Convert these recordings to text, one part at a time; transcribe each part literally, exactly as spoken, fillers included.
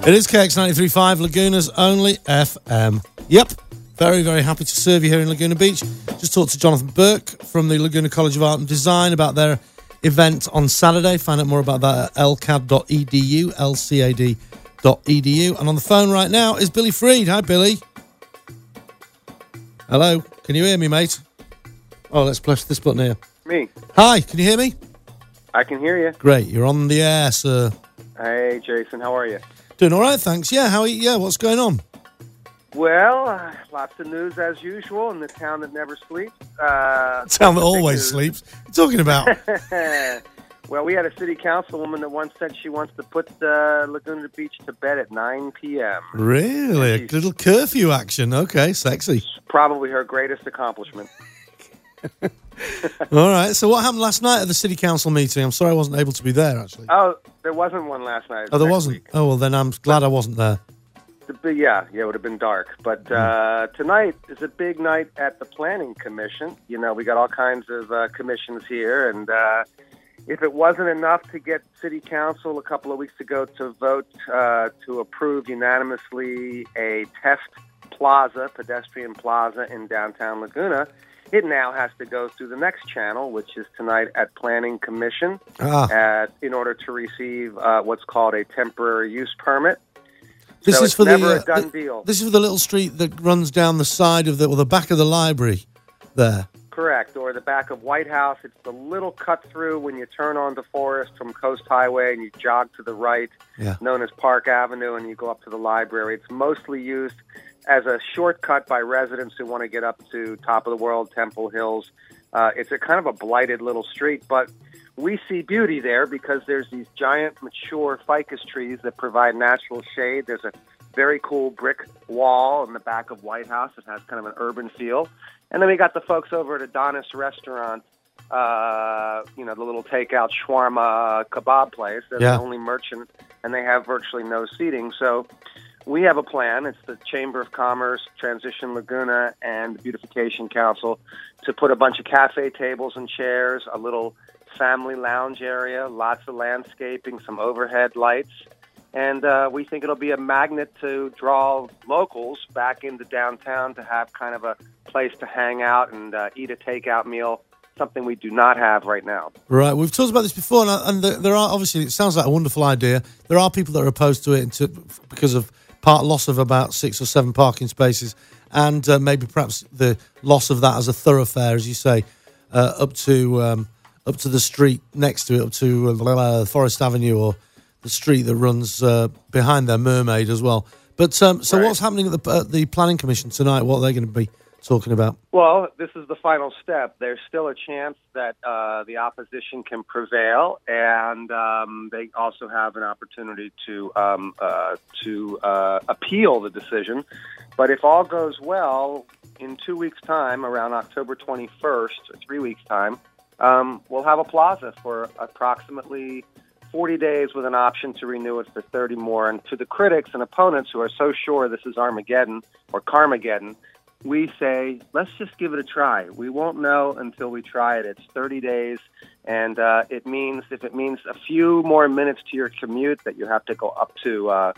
It is K X ninety-three point five, Laguna's only F M. Yep, very, very happy to serve you here in Laguna Beach. Just talked to Jonathan Burke from the Laguna College of Art and Design about their event on Saturday. Find out more about that at l c a d dot e d u, l c a d dot e d u. And on the phone right now is Billy Freed. Hi, Billy. Hello, can you hear me, mate? Oh, let's press this button here. Me. Hi, can you hear me? I can hear you. Great, you're on the air, sir. Hey, Jason, how are you? Doing all right, thanks. Yeah, how are you? Yeah, what's going on? Well, uh, lots of news as usual in the town that never sleeps. Uh, town that always sleeps. What are you talking about? Well, we had a city councilwoman that once said she wants to put uh, Laguna Beach to bed at nine p.m. Really? A little curfew action. Okay, sexy. Probably her greatest accomplishment. All right. So what happened last night at the city council meeting? I'm sorry I wasn't able to be there, actually. Oh, there wasn't one last night. Oh, there wasn't? Week. Oh, well, then I'm glad I wasn't there. The, yeah, yeah, it would have been dark. But uh, tonight is a big night at the Planning Commission. You know, we got all kinds of uh, commissions here, and uh, if it wasn't enough to get City Council a couple of weeks ago to vote uh, to approve unanimously a test plaza, pedestrian plaza in downtown Laguna, it now has to go through the next channel, which is tonight at Planning Commission, ah. at, in order to receive uh, what's called a temporary use permit. This so is it's for never the, uh, a done the, deal. This is for the little street that runs down the side of the, well, the back of the library there. Correct, or the back of White House. It's the little cut through when you turn onto Forest from Coast Highway and you jog to the right, yeah. known as Park Avenue, and you go up to the library. It's mostly used as a shortcut by residents who want to get up to Top of the World, Temple Hills. Uh, it's a kind of a blighted little street, but we see beauty there because there's these giant mature ficus trees that provide natural shade. There's a very cool brick wall in the back of White House that has kind of an urban feel. And then we got the folks over at Adonis Restaurant, uh, you know, the little takeout shawarma kebab place. They're yeah. the only merchant, and they have virtually no seating. So we have a plan. It's the Chamber of Commerce, Transition Laguna, and the Beautification Council to put a bunch of cafe tables and chairs, a little family lounge area, lots of landscaping, some overhead lights. And uh, we think it'll be a magnet to draw locals back into downtown to have kind of a place to hang out and uh, eat a takeout meal, something we do not have right now. Right. We've talked about this before, and there are, obviously, it sounds like a wonderful idea. There are people that are opposed to it into, because of part loss of about six or seven parking spaces, and uh, maybe perhaps the loss of that as a thoroughfare, as you say, uh, up to um, up to the street next to it, up to uh, Forest Avenue, or the street that runs uh, behind their Mermaid as well. But um, so, right. What's happening at the uh, the Planning Commission tonight? What are they going to be talking about? Well, this is the final step. There's still a chance that uh, the opposition can prevail, and um, they also have an opportunity to um, uh, to uh, appeal the decision. But if all goes well, in two weeks' time, around October twenty-first, or three weeks' time, um, we'll have a plaza for approximately forty days with an option to renew it for thirty more. And to the critics and opponents who are so sure this is Armageddon or Carmageddon, we say, let's just give it a try. We won't know until we try it. It's thirty days, and uh, it means, if it means a few more minutes to your commute that you have to go up to uh,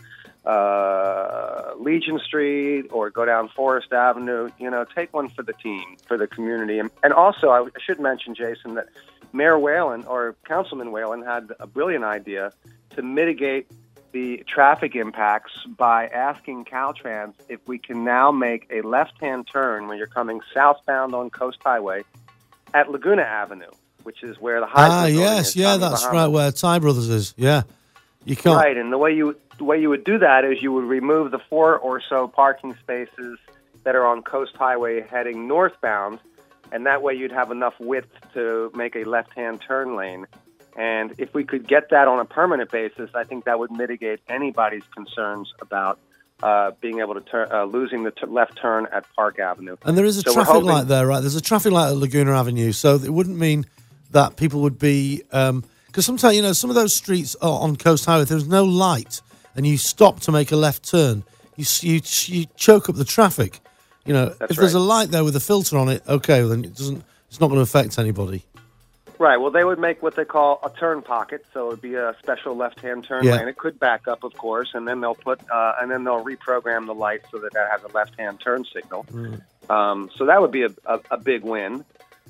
uh, Legion Street or go down Forest Avenue, you know, take one for the team, for the community. And, and also, I should mention, Jason, that Mayor Whalen, or Councilman Whalen, had a brilliant idea to mitigate the traffic impacts by asking Caltrans if we can now make a left-hand turn when you're coming southbound on Coast Highway at Laguna Avenue, which is where the Heisman Ah, yes, is, yeah, Tommy that's Bahama. right, where Ty Brothers is. Yeah, you can't. Right, and the way you the way you would do that is you would remove the four or so parking spaces that are on Coast Highway heading northbound, and that way you'd have enough width to make a left-hand turn lane. And if we could get that on a permanent basis, I think that would mitigate anybody's concerns about uh, being able to turn, uh, losing the t- left turn at Park Avenue. And there is a so traffic hoping- light there, right? There's a traffic light at Laguna Avenue, so it wouldn't mean that people would be... Um, because sometimes, you know, some of those streets are on Coast Highway, if there's no light and you stop to make a left turn, you you, you choke up the traffic. You know, That's if there's right. a light there with a filter on it, okay, well, then it doesn't. It's not going to affect anybody. Right. Well, they would make what they call a turn pocket, so it would be a special left-hand turn Yeah. lane. It could back up, of course, and then they'll put uh, and then they'll reprogram the light so that that has a left-hand turn signal. Mm. Um, so that would be a, a, a big win.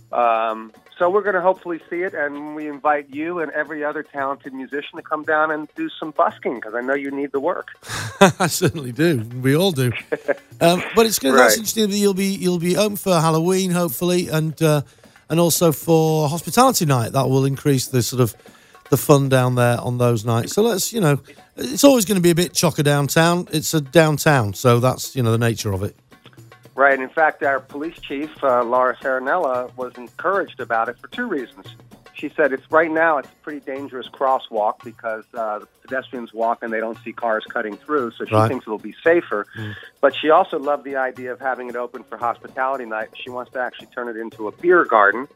Um, so we're going to hopefully see it, and we invite you and every other talented musician to come down and do some busking because I know you need the work. I certainly do. We all do. Um, but it's gonna, that's Right. interesting that you'll be you'll be open for Halloween, hopefully, and uh, and also for hospitality night. That will increase the sort of the fun down there on those nights. So let's, you know, it's always going to be a bit chocker downtown. It's a downtown, so that's, you know, the nature of it. Right. In fact, our police chief, uh, Laura Saranella, was encouraged about it for two reasons. She said it's right now it's a pretty dangerous crosswalk because uh, the pedestrians walk and they don't see cars cutting through, so she Right. thinks it'll be safer. Mm. But she also loved the idea of having it open for hospitality night. She wants to actually turn it into a beer garden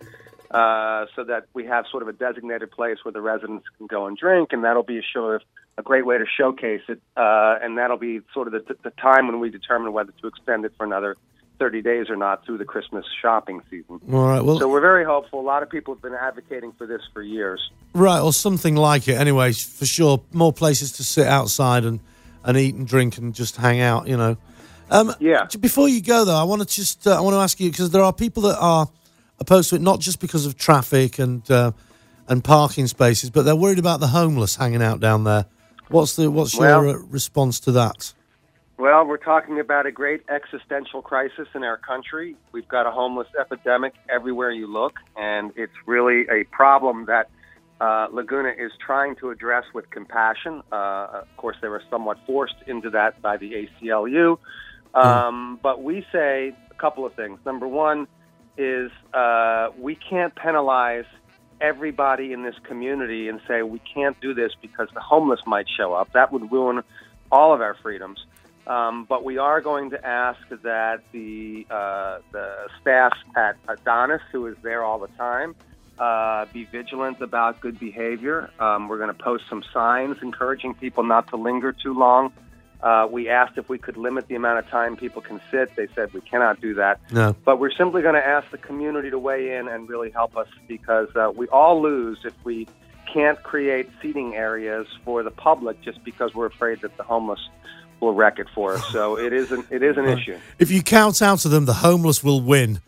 uh, so that we have sort of a designated place where the residents can go and drink, and that'll be a show of a great way to showcase it, uh, and that'll be sort of the, the time when we determine whether to extend it for another thirty days or not through the Christmas shopping season. All right. Well, so we're very hopeful. A lot of people have been advocating for this for years. right, or something like it. Anyway, for sure, more places to sit outside and, and eat and drink and just hang out. You know. Um, Yeah. Before you go, though, I want to just uh, I want to ask you, because there are people that are opposed to it, not just because of traffic and uh, and parking spaces, but they're worried about the homeless hanging out down there. What's the what's Well, your uh, response to that? Well, we're talking about a great existential crisis in our country. We've got a homeless epidemic everywhere you look, and it's really a problem that uh, Laguna is trying to address with compassion. Uh, of course, they were somewhat forced into that by the A C L U. Um, mm. But we say a couple of things. Number one is uh, we can't penalize everybody in this community and say we can't do this because the homeless might show up. That would ruin all of our freedoms. Um, but we are going to ask that the uh, the staff at Adonis, who is there all the time, uh, be vigilant about good behavior. Um, we're going to post some signs encouraging people not to linger too long. Uh, we asked if we could limit the amount of time people can sit. They said we cannot do that. No. But we're simply going to ask the community to weigh in and really help us because uh, we all lose if we can't create seating areas for the public just because we're afraid that the homeless will wreck it for us. So it is an, it is an issue. If you count out to them, the homeless will win.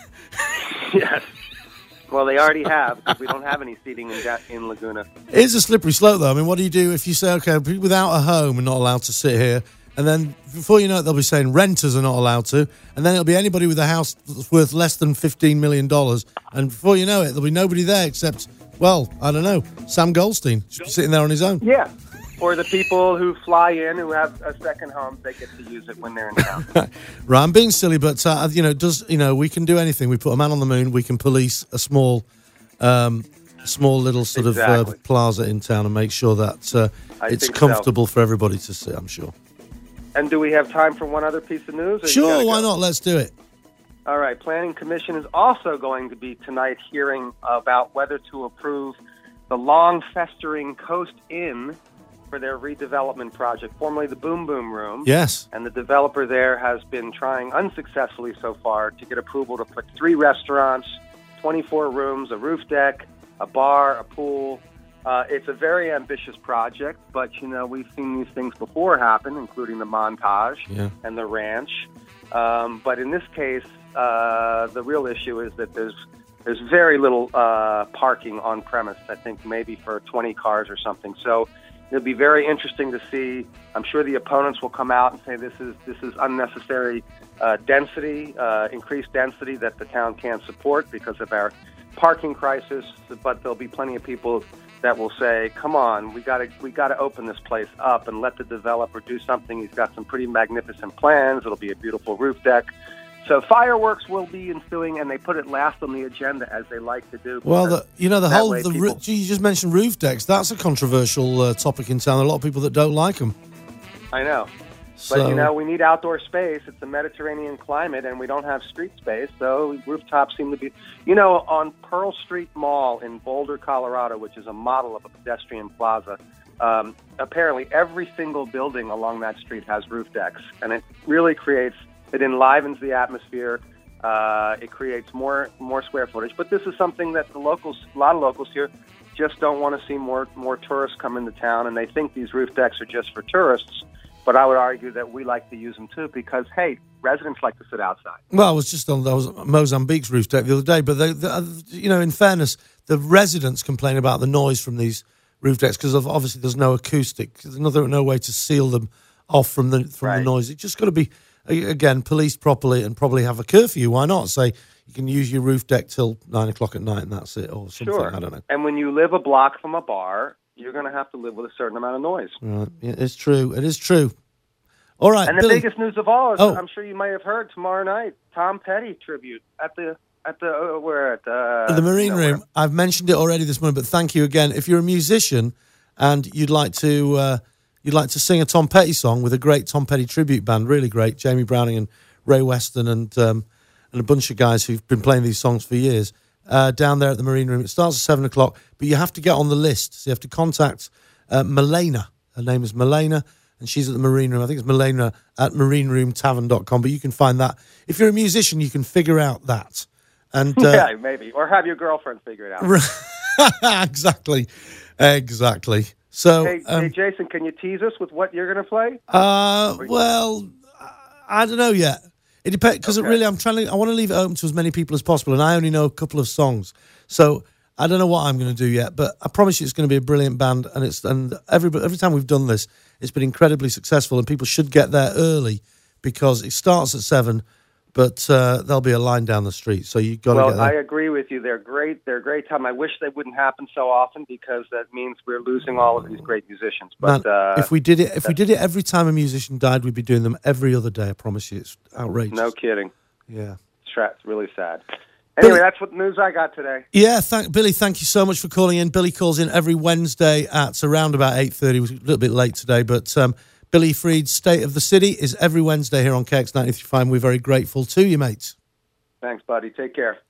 Yes. Well, they already have because we don't have any seating in, in Laguna. It's a slippery slope, though. I mean, what do you do if you say, okay, people without a home are not allowed to sit here, and then before you know it, they'll be saying renters are not allowed to, and then it'll be anybody with a house that's worth less than fifteen million dollars, and before you know it, there'll be nobody there except, well, I don't know, Sam Goldstein, just sitting there on his own. Yeah. Or the people who fly in who have a second home, they get to use it when they're in town. Right, I'm being silly, but uh, you know, does you know we can do anything. We put a man on the moon. We can police a small, um, small little sort exactly. of uh, plaza in town and make sure that uh, it's comfortable so. for everybody to sit. I'm sure. And do we have time for one other piece of news? Sure, why go? not? Let's do it. All right, Planning Commission is also going to be tonight hearing about whether to approve the long festering Coast Inn for their redevelopment project, formerly the Boom Boom Room. Yes. And the developer there has been trying unsuccessfully so far to get approval to put three restaurants, twenty-four rooms, a roof deck, a bar, a pool. Uh, it's a very ambitious project, but, you know, we've seen these things before happen, including the Montage yeah. and the Ranch. Um, but in this case, uh, the real issue is that there's there's very little uh, parking on premise, I think maybe for twenty cars or something. So it'll be very interesting to see. I'm sure the opponents will come out and say this is this is unnecessary uh, density, uh, increased density that the town can't support because of our parking crisis. But there'll be plenty of people that will say, "Come on, we got to we got to open this place up and let the developer do something. He's got some pretty magnificent plans. It'll be a beautiful roof deck." So fireworks will be ensuing, and they put it last on the agenda, as they like to do. Well, the, you know, the whole... way the people... gee, you just mentioned roof decks. That's a controversial uh, topic in town. There are a lot of people that don't like them. I know. So... But, you know, we need outdoor space. It's a Mediterranean climate, and we don't have street space, so rooftops seem to be... You know, on Pearl Street Mall in Boulder, Colorado, which is a model of a pedestrian plaza, um, apparently every single building along that street has roof decks, and it really creates... It enlivens the atmosphere. Uh, it creates more more square footage. But this is something that the locals, a lot of locals here, just don't want to see more more tourists come into town, and they think these roof decks are just for tourists. But I would argue that we like to use them too because, hey, residents like to sit outside. Well, I was just on those Mozambique's roof deck the other day, but they, they, you know, in fairness, the residents complain about the noise from these roof decks because obviously there's no acoustic. There's no, no way to seal them off from the from Right. the noise. It's just got to be, again, policed properly and probably have a curfew. Why not say you can use your roof deck till nine o'clock at night and that's it, or something? Sure. I don't know. And when you live a block from a bar, you're going to have to live with a certain amount of noise. Right. Yeah, it's true. It is true. All right, And the Billy. biggest news of all is, Oh. I'm sure you may have heard, tomorrow night, Tom Petty tribute at the at the uh, where at the, the Marine you know, Room. where- I've mentioned it already this morning, but thank you again. If you're a musician and you'd like to uh, you'd like to sing a Tom Petty song with a great Tom Petty tribute band, really great, Jamie Browning and Ray Weston and um, and a bunch of guys who've been playing these songs for years, uh, down there at the Marine Room. It starts at seven o'clock, but you have to get on the list. So you have to contact uh, Milena. Her name is Milena, and she's at the Marine Room. I think it's Milena at marine room tavern dot com, but you can find that. If you're a musician, you can figure out that. And uh, yeah, maybe. Or have your girlfriend figure it out. exactly, exactly. So, Hey, um, hey, Jason, can you tease us with what you're going to play? uh, well, I don't know yet. It depends because Okay. really, I'm trying to. I want to leave it open to as many people as possible, and I only know a couple of songs, so I don't know what I'm going to do yet. But I promise you, it's going to be a brilliant band, and it's and every every time we've done this, it's been incredibly successful, and people should get there early because it starts at seven. But uh, there'll be a line down the street, so you've got to Well, get I there. agree with you. They're great. They're a great time. I wish they wouldn't happen so often because that means we're losing all of these great musicians. But Man, uh, if we did it, if we did it every time a musician died, we'd be doing them every other day. I promise you, it's outrageous. no kidding. Yeah. It's tra- it's really sad. Anyway, Billy- that's what news I got today. Yeah, thank, Billy, thank you so much for calling in. Billy calls in every Wednesday at around about eight thirty. We're a little bit late today, but um, Billy Freed's State of the City is every Wednesday here on K X ninety-three point five. We're very grateful to you, mate. Thanks, buddy. Take care.